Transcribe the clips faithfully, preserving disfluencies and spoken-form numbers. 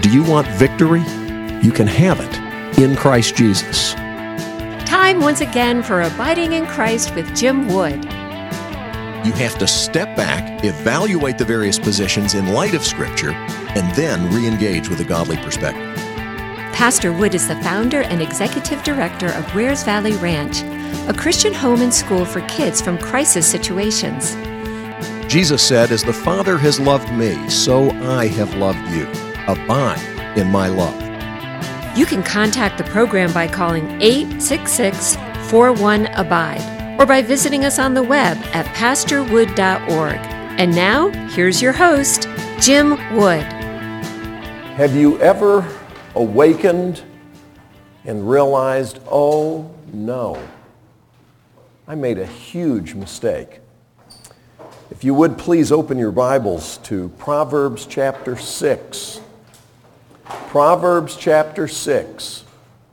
Do you want victory? You can have it in Christ Jesus. Time once again for Abiding in Christ with Jim Wood. You have to step back, evaluate the various positions in light of Scripture, and then re-engage with a godly perspective. Pastor Wood is the founder and executive director of Wares Valley Ranch, a Christian home and school for kids from crisis situations. Jesus said, "As the Father has loved me, so I have loved you. Abide in my love." You can contact the program by calling eight six six, four one, ABIDE or by visiting us on the web at pastor wood dot org. And now, here's your host, Jim Wood. Have you ever awakened and realized, oh no, I made a huge mistake? If you would please open your Bibles to Proverbs chapter six. Proverbs chapter six.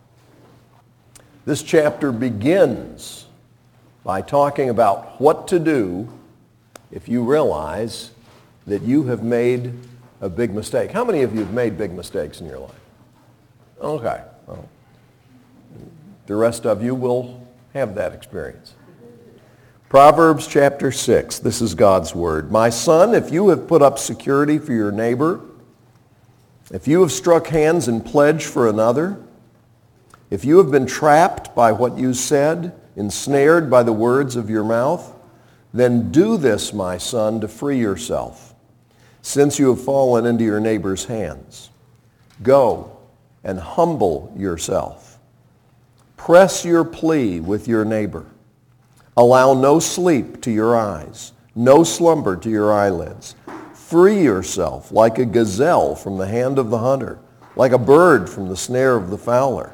This chapter begins by talking about what to do if you realize that you have made a big mistake. How many of you have made big mistakes in your life? Okay. Well, the rest of you will have that experience. Proverbs chapter six, this is God's word. My son, if you have put up security for your neighbor, if you have struck hands in pledge for another, if you have been trapped by what you said, ensnared by the words of your mouth, then do this, my son, to free yourself, since you have fallen into your neighbor's hands. Go and humble yourself. Press your plea with your neighbor. Allow no sleep to your eyes, no slumber to your eyelids. Free yourself like a gazelle from the hand of the hunter, like a bird from the snare of the fowler.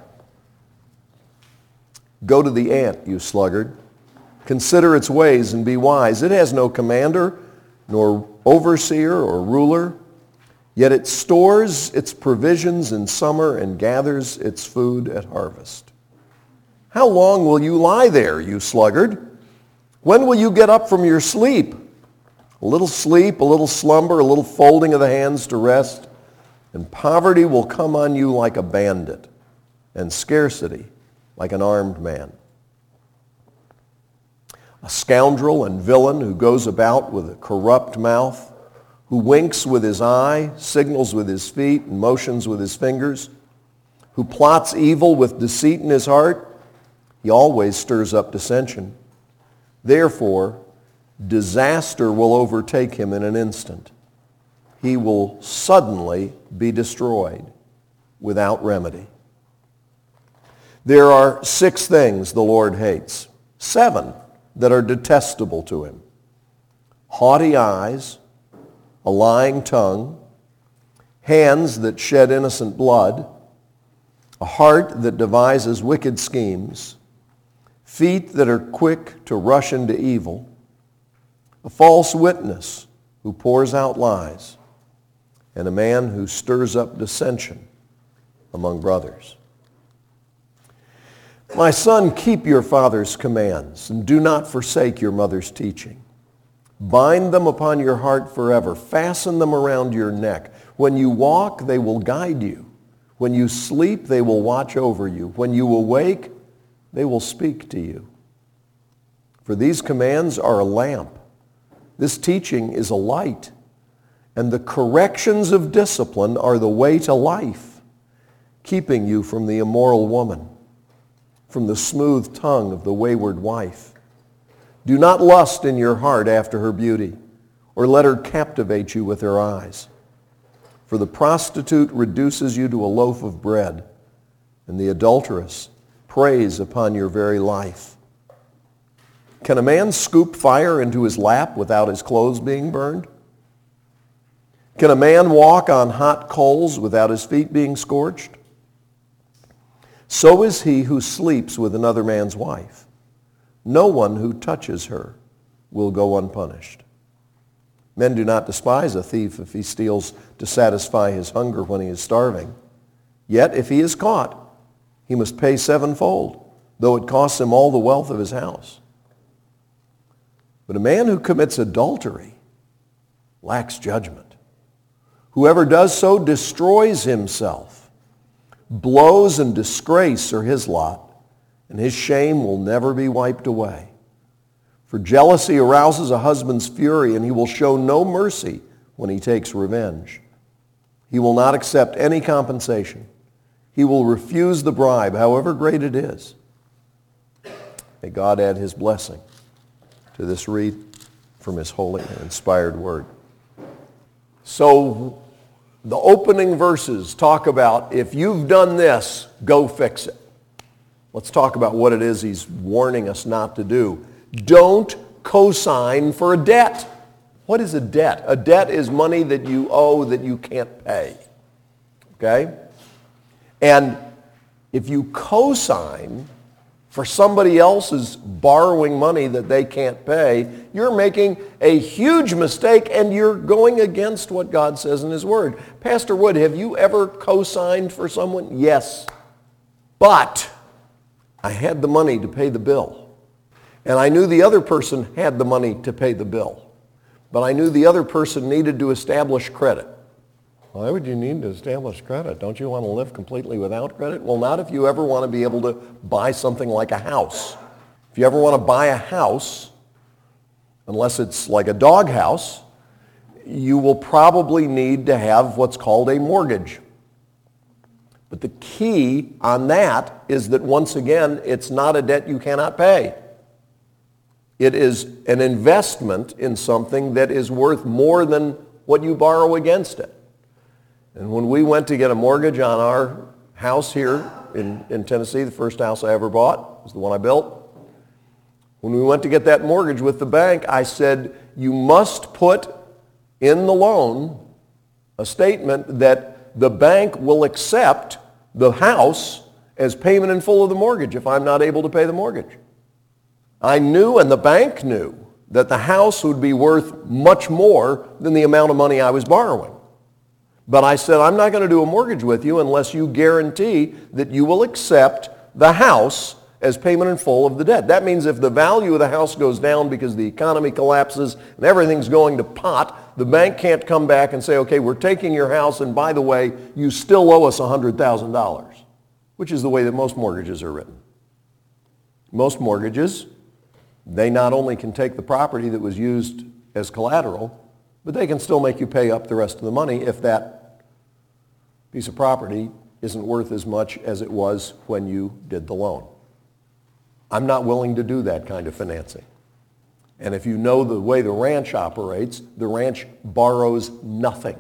Go to the ant, you sluggard. Consider its ways and be wise. It has no commander, nor overseer or ruler, yet it stores its provisions in summer and gathers its food at harvest. How long will you lie there, you sluggard? When will you get up from your sleep? A little sleep, a little slumber, a little folding of the hands to rest, and poverty will come on you like a bandit, and scarcity like an armed man. A scoundrel and villain who goes about with a corrupt mouth, who winks with his eye, signals with his feet, and motions with his fingers, who plots evil with deceit in his heart, he always stirs up dissension. Therefore, disaster will overtake him in an instant. He will suddenly be destroyed without remedy. There are six things the Lord hates, seven that are detestable to him: haughty eyes, a lying tongue, hands that shed innocent blood, a heart that devises wicked schemes, feet that are quick to rush into evil, a false witness who pours out lies, and a man who stirs up dissension among brothers. My son, keep your father's commands, and do not forsake your mother's teaching. Bind them upon your heart forever. Fasten them around your neck. When you walk, they will guide you. When you sleep, they will watch over you. When you awake, they will speak to you. For these commands are a lamp. This teaching is a light. And the corrections of discipline are the way to life, keeping you from the immoral woman, from the smooth tongue of the wayward wife. Do not lust in your heart after her beauty, or let her captivate you with her eyes. For the prostitute reduces you to a loaf of bread, and the adulteress preys upon your very life. Can a man scoop fire into his lap without his clothes being burned? Can a man walk on hot coals without his feet being scorched? So is he who sleeps with another man's wife. No one who touches her will go unpunished. Men do not despise a thief if he steals to satisfy his hunger when he is starving. Yet if he is caught, he must pay sevenfold, though it costs him all the wealth of his house. But a man who commits adultery lacks judgment. Whoever does so destroys himself. Blows and disgrace are his lot, and his shame will never be wiped away. For jealousy arouses a husband's fury, and he will show no mercy when he takes revenge. He will not accept any compensation. He will refuse the bribe, however great it is. May God add his blessing to this read from his holy and inspired word. So the opening verses talk about, if you've done this, go fix it. Let's talk about what it is he's warning us not to do. Don't co-sign for a debt. What is a debt? A debt is money that you owe that you can't pay. Okay? And if you co-sign for somebody else's borrowing money that they can't pay, you're making a huge mistake and you're going against what God says in his word. Pastor Wood, have you ever co-signed for someone? Yes. But I had the money to pay the bill. And I knew the other person had the money to pay the bill. But I knew the other person needed to establish credit. Why would you need to establish credit? Don't you want to live completely without credit? Well, not if you ever want to be able to buy something like a house. If you ever want to buy a house, unless it's like a dog house, you will probably need to have what's called a mortgage. But the key on that is that, once again, it's not a debt you cannot pay. It is an investment in something that is worth more than what you borrow against it. And when we went to get a mortgage on our house here in, in Tennessee, the first house I ever bought was the one I built. When we went to get that mortgage with the bank, I said, you must put in the loan a statement that the bank will accept the house as payment in full of the mortgage if I'm not able to pay the mortgage. I knew, and the bank knew, that the house would be worth much more than the amount of money I was borrowing. But I said, I'm not going to do a mortgage with you unless you guarantee that you will accept the house as payment in full of the debt. That means if the value of the house goes down because the economy collapses and everything's going to pot, the bank can't come back and say, okay, we're taking your house, and by the way, you still owe us one hundred thousand dollars, which is the way that most mortgages are written. Most mortgages, they not only can take the property that was used as collateral, but they can still make you pay up the rest of the money if that piece of property isn't worth as much as it was when you did the loan. I'm not willing to do that kind of financing. And if you know the way the ranch operates, the ranch borrows nothing.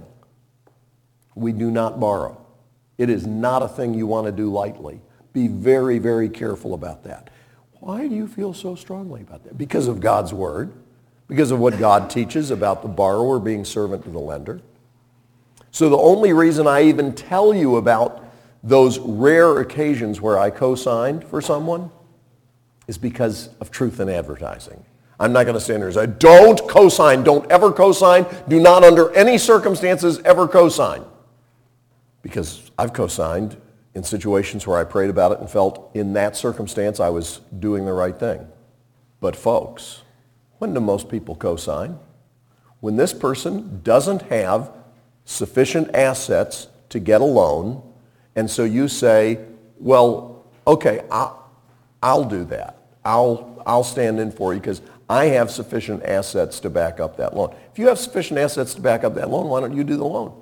We do not borrow. It is not a thing you want to do lightly. Be very, very careful about that. Why do you feel so strongly about that? Because of God's word, because of what God teaches about the borrower being servant to the lender. So the only reason I even tell you about those rare occasions where I co-signed for someone is because of truth in advertising. I'm not going to stand there and say, don't co-sign, don't ever co-sign, do not under any circumstances ever co-sign. Because I've co-signed in situations where I prayed about it and felt in that circumstance I was doing the right thing. But folks, when do most people co-sign? When this person doesn't have sufficient assets to get a loan, and so you say, well, okay, I'll, I'll do that. I'll, I'll stand in for you because I have sufficient assets to back up that loan. If you have sufficient assets to back up that loan, why don't you do the loan?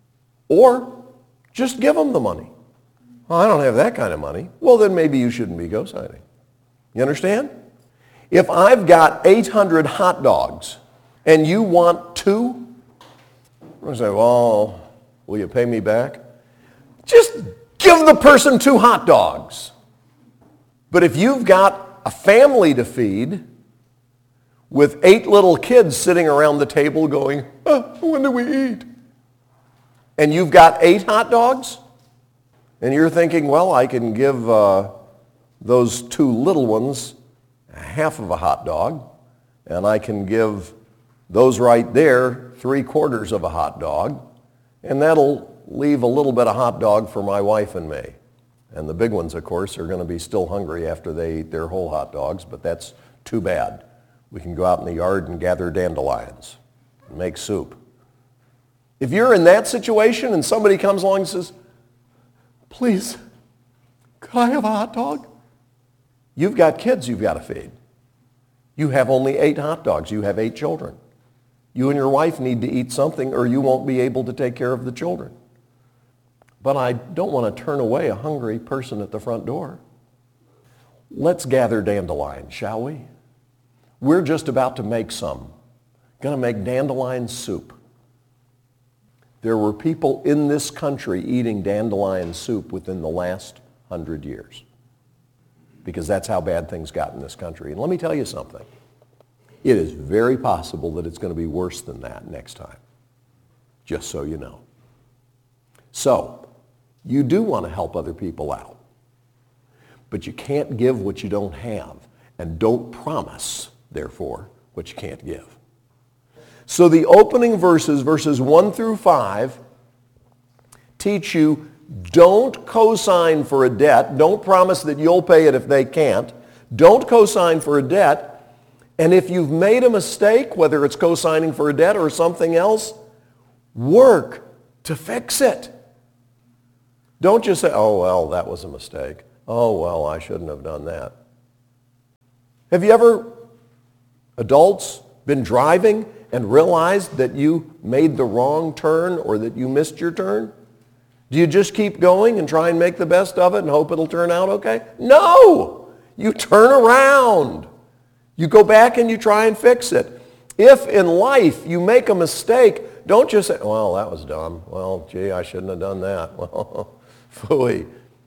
Or just give them the money. Well, I don't have that kind of money. Well, then maybe you shouldn't be co-signing. You understand? If I've got eight hundred hot dogs and you want two, I'm going to say, well, will you pay me back? Just give the person two hot dogs. But if you've got a family to feed with eight little kids sitting around the table going, oh, when do we eat? And you've got eight hot dogs, and you're thinking, well, I can give uh, those two little ones half of a hot dog, and I can give those right there three quarters of a hot dog, and that'll leave a little bit of hot dog for my wife and me. And the big ones, of course, are going to be still hungry after they eat their whole hot dogs, but that's too bad. We can go out in the yard and gather dandelions and make soup. If you're in that situation and somebody comes along and says, please, could I have a hot dog? You've got kids you've got to feed. You have only eight hot dogs. You have eight children. You and your wife need to eat something or you won't be able to take care of the children. But I don't want to turn away a hungry person at the front door. Let's gather dandelions, shall we? We're just about to make some. Going to make dandelion soup. There were people in this country eating dandelion soup within the last hundred years because that's how bad things got in this country. And let me tell you something. It is very possible that it's going to be worse than that next time, just so you know. So, you do want to help other people out, but you can't give what you don't have, and don't promise, therefore, what you can't give. So the opening verses, verses one through five, teach you don't co-sign for a debt. Don't promise that you'll pay it if they can't. Don't co-sign for a debt. And if you've made a mistake, whether it's co-signing for a debt or something else, work to fix it. Don't just say, oh, well, that was a mistake. Oh, well, I shouldn't have done that. Have you ever, adults, been driving and realized that you made the wrong turn or that you missed your turn? Do you just keep going and try and make the best of it and hope it'll turn out okay? No! You turn around. You go back and you try and fix it. If in life you make a mistake, don't just say, well, that was dumb. Well, gee, I shouldn't have done that. Well, phooey.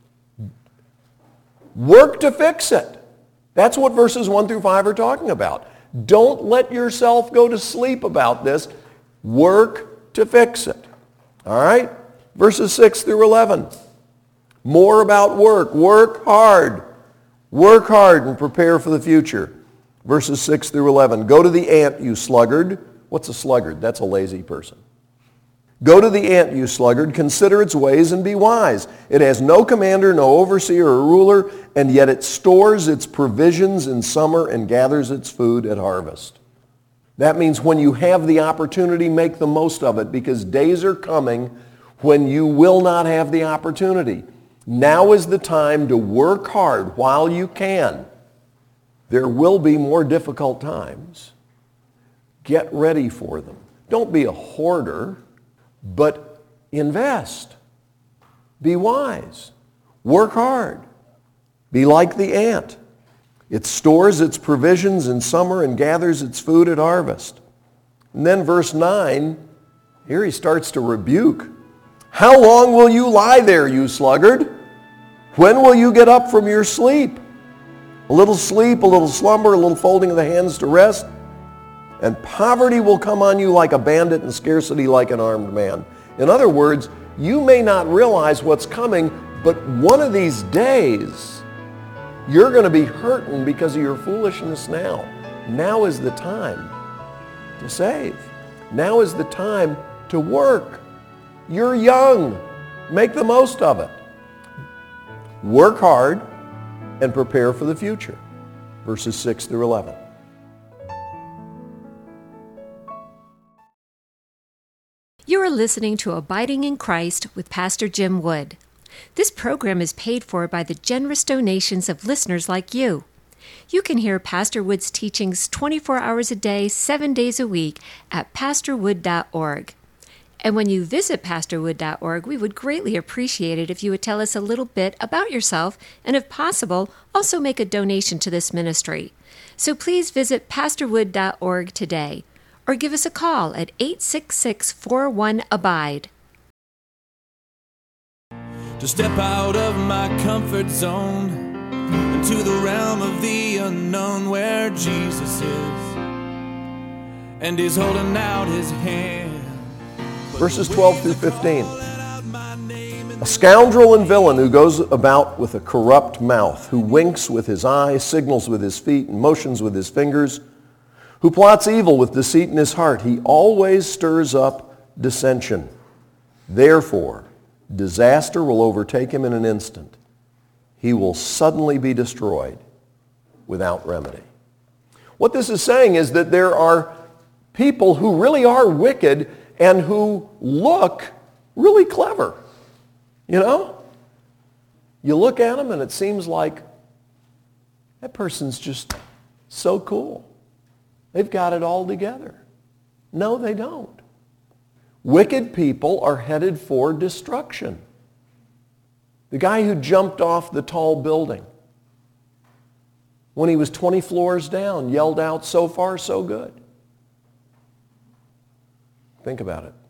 Work to fix it. That's what verses one through five are talking about. Don't let yourself go to sleep about this. Work to fix it. All right? Verses six through eleven. More about work. Work hard. Work hard and prepare for the future. Verses six through eleven. Go to the ant, you sluggard. What's a sluggard? That's a lazy person. Go to the ant, you sluggard. Consider its ways and be wise. It has no commander, no overseer or ruler, and yet it stores its provisions in summer and gathers its food at harvest. That means when you have the opportunity, make the most of it, because days are coming when you will not have the opportunity. Now is the time to work hard while you can. There will be more difficult times. Get ready for them. Don't be a hoarder, but invest. Be wise. Work hard. Be like the ant. It stores its provisions in summer and gathers its food at harvest. And then verse nine, here he starts to rebuke. How long will you lie there, you sluggard? When will you get up from your sleep? A little sleep, a little slumber, a little folding of the hands to rest, and poverty will come on you like a bandit and scarcity like an armed man. In other words, you may not realize what's coming, but one of these days, you're going to be hurting because of your foolishness now. Now is the time to save. Now is the time to work. You're young. Make the most of it. Work hard and prepare for the future. Verses six through eleven. You are listening to Abiding in Christ with Pastor Jim Wood. This program is paid for by the generous donations of listeners like you. You can hear Pastor Wood's teachings twenty-four hours a day, seven days a week at pastor wood dot org. And when you visit pastor wood dot org, we would greatly appreciate it if you would tell us a little bit about yourself and, if possible, also make a donation to this ministry. So please visit pastor wood dot org today or give us a call at eight six six, four one, abide. To step out of my comfort zone into the realm of the unknown where Jesus is, and he's holding out his hand. Verses twelve through fifteen. A scoundrel and villain who goes about with a corrupt mouth, who winks with his eye, signals with his feet, and motions with his fingers, who plots evil with deceit in his heart, he always stirs up dissension. Therefore, disaster will overtake him in an instant. He will suddenly be destroyed without remedy. What this is saying is that there are people who really are wicked, and who look really clever. You know? You look at them and it seems like that person's just so cool. They've got it all together. No, they don't. Wicked people are headed for destruction. The guy who jumped off the tall building when he was twenty floors down yelled out, "So far, so good." Think about it.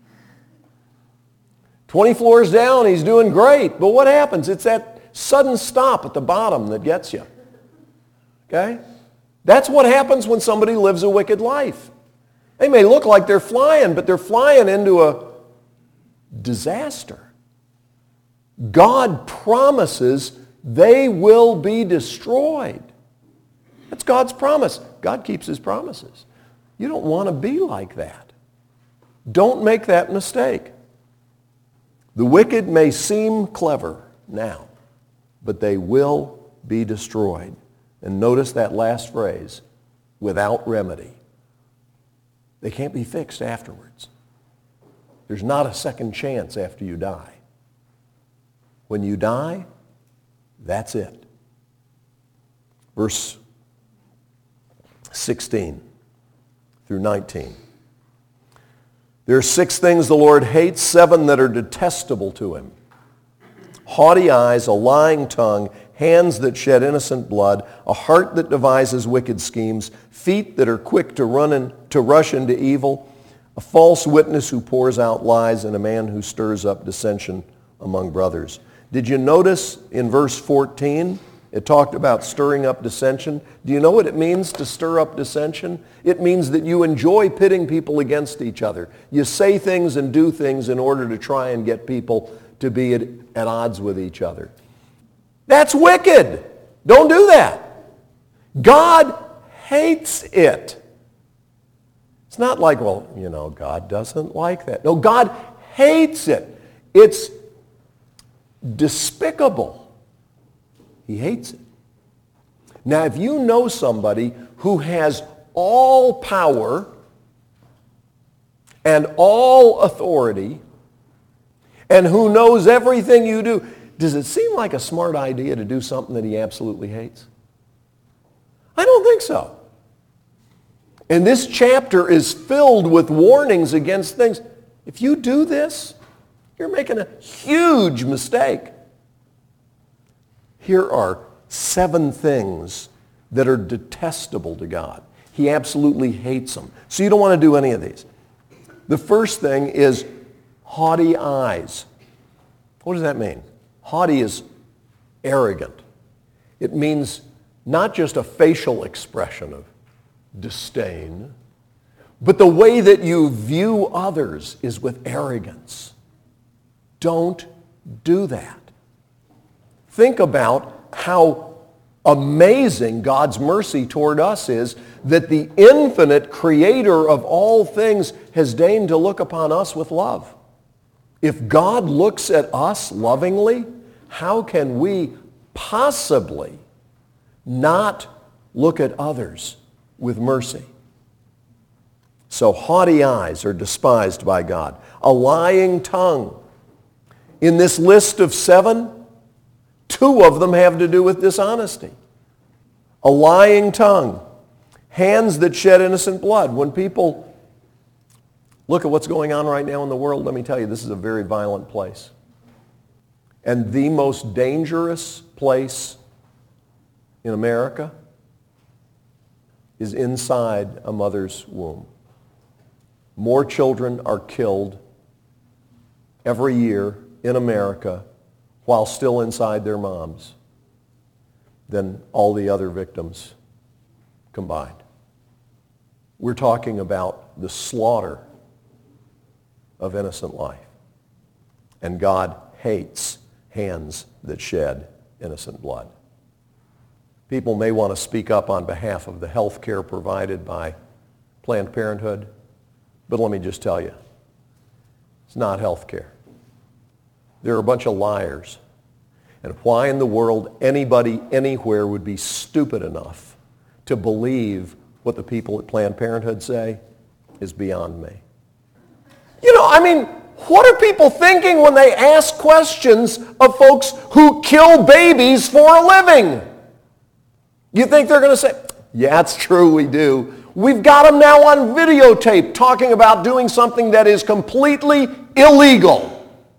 twenty floors down, he's doing great. But what happens? It's that sudden stop at the bottom that gets you. Okay? That's what happens when somebody lives a wicked life. They may look like they're flying, but they're flying into a disaster. God promises they will be destroyed. That's God's promise. God keeps his promises. You don't want to be like that. Don't make that mistake. The wicked may seem clever now, but they will be destroyed. And notice that last phrase, without remedy. They can't be fixed afterwards. There's not a second chance after you die. When you die, that's it. Verse sixteen through nineteen. There are six things the Lord hates, seven that are detestable to him. Haughty eyes, a lying tongue, hands that shed innocent blood, a heart that devises wicked schemes, feet that are quick to run in, to rush into evil, a false witness who pours out lies, and a man who stirs up dissension among brothers. Did you notice in verse fourteen, it talked about stirring up dissension? Do you know what it means to stir up dissension? It means that you enjoy pitting people against each other. You say things and do things in order to try and get people to be at, at odds with each other. That's wicked. Don't do that. God hates it. It's not like, well, you know, God doesn't like that. No, God hates it. It's despicable. He hates it. Now, if you know somebody who has all power and all authority and who knows everything you do, does it seem like a smart idea to do something that he absolutely hates? I don't think so. And this chapter is filled with warnings against things. If you do this, you're making a huge mistake. Here are seven things that are detestable to God. He absolutely hates them. So you don't want to do any of these. The first thing is haughty eyes. What does that mean? Haughty is arrogant. It means not just a facial expression of disdain, but the way that you view others is with arrogance. Don't do that. Think about how amazing God's mercy toward us is, that the infinite creator of all things has deigned to look upon us with love. If God looks at us lovingly, how can we possibly not look at others with mercy? So haughty eyes are despised by God. A lying tongue. In this list of seven, two of them have to do with dishonesty. A lying tongue. Hands that shed innocent blood. When people look at what's going on right now in the world, let me tell you, this is a very violent place. And the most dangerous place in America is inside a mother's womb. More children are killed every year in America while still inside their moms than all the other victims combined. We're talking about the slaughter of innocent life. And God hates hands that shed innocent blood. People may want to speak up on behalf of the health care provided by Planned Parenthood, but let me just tell you, it's not health care. They're a bunch of liars. And why in the world anybody anywhere would be stupid enough to believe what the people at Planned Parenthood say is beyond me. You know, I mean, what are people thinking when they ask questions of folks who kill babies for a living? You think they're going to say, yeah, it's true, we do. We've got them now on videotape talking about doing something that is completely illegal.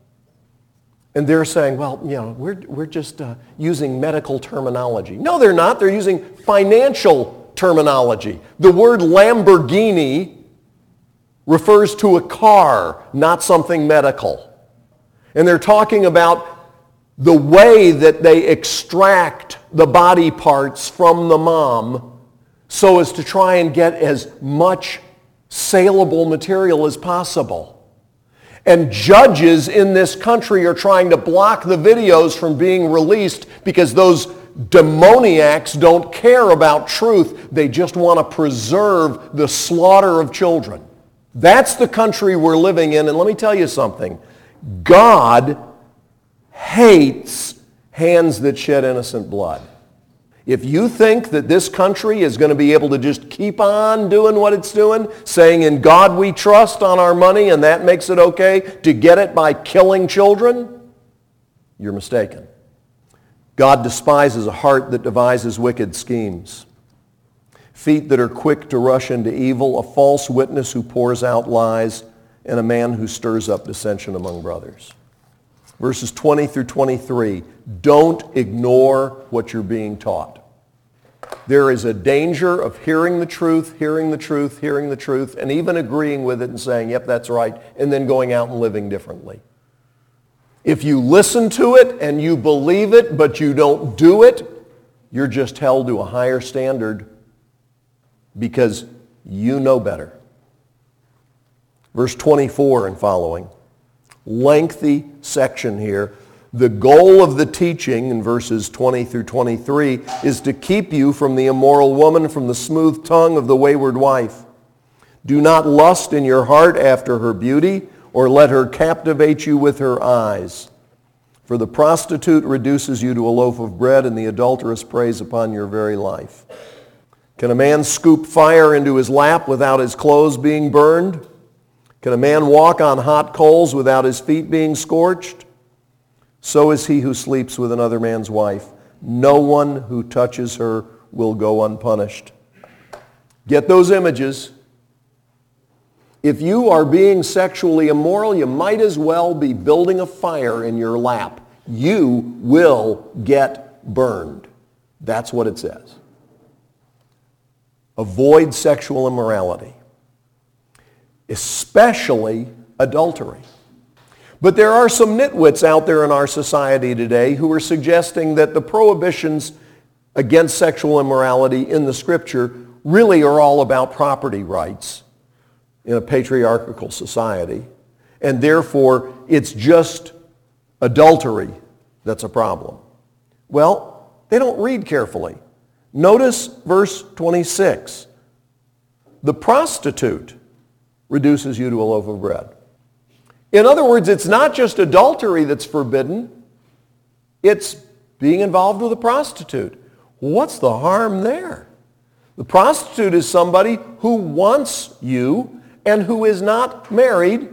And they're saying, well, you know, we're, we're just uh, using medical terminology. No, they're not. They're using financial terminology. The word Lamborghini refers to a car, not something medical. And they're talking about the way that they extract the body parts from the mom so as to try and get as much saleable material as possible. And judges in this country are trying to block the videos from being released because those demoniacs don't care about truth. They just want to preserve the slaughter of children. That's the country we're living in. And let me tell you something. God hates hands that shed innocent blood. If you think that this country is going to be able to just keep on doing what it's doing, saying in God we trust on our money and that makes it okay to get it by killing children, you're mistaken. God despises a heart that devises wicked schemes, feet that are quick to rush into evil, a false witness who pours out lies, and a man who stirs up dissension among brothers. Verses twenty through twenty-three, don't ignore what you're being taught. There is a danger of hearing the truth, hearing the truth, hearing the truth, and even agreeing with it and saying, yep, that's right, and then going out and living differently. If you listen to it and you believe it, but you don't do it, you're just held to a higher standard because you know better. Verse twenty-four and following. Lengthy section here. The goal of the teaching in verses twenty through twenty-three is to keep you from the immoral woman, from the smooth tongue of the wayward wife. Do not lust in your heart after her beauty, or let her captivate you with her eyes. For the prostitute reduces you to a loaf of bread, and the adulteress preys upon your very life. Can a man scoop fire into his lap without his clothes being burned? Can a man walk on hot coals without his feet being scorched? So is he who sleeps with another man's wife. No one who touches her will go unpunished. Get those images. If you are being sexually immoral, you might as well be building a fire in your lap. You will get burned. That's what it says. Avoid sexual immorality, especially adultery. But there are some nitwits out there in our society today who are suggesting that the prohibitions against sexual immorality in the Scripture really are all about property rights in a patriarchal society, and therefore it's just adultery that's a problem. Well, they don't read carefully. Notice verse twenty-six. The prostitute reduces you to a loaf of bread. In other words, it's not just adultery that's forbidden. It's being involved with a prostitute. What's the harm there? The prostitute is somebody who wants you and who is not married.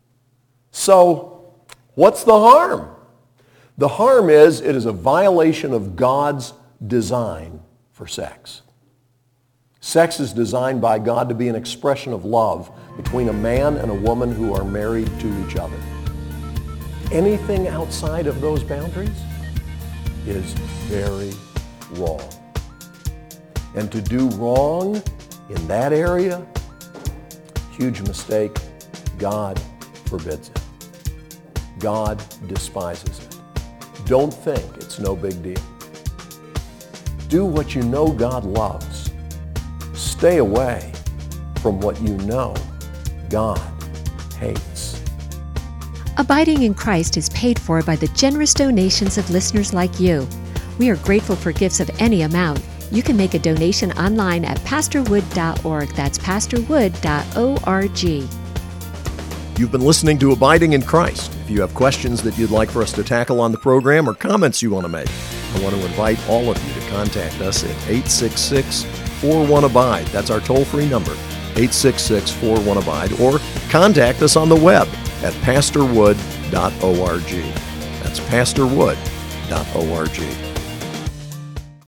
So what's the harm? The harm is it is a violation of God's design for sex. Sex is designed by God to be an expression of love between a man and a woman who are married to each other. Anything outside of those boundaries is very wrong. And to do wrong in that area, huge mistake. God forbids it. God despises it. Don't think it's no big deal. Do what you know God loves. Stay away from what you know God hates. Abiding in Christ is paid for by the generous donations of listeners like you. We are grateful for gifts of any amount. You can make a donation online at pastor wood dot org. That's pastor wood dot org. You've been listening to Abiding in Christ. If you have questions that you'd like for us to tackle on the program or comments you want to make, I want to invite all of you to contact us at eight six six, four one, abide. That's our toll-free number, eight six six, four one, ABIDE, or contact us on the web at pastor wood dot org. That's pastor wood dot org.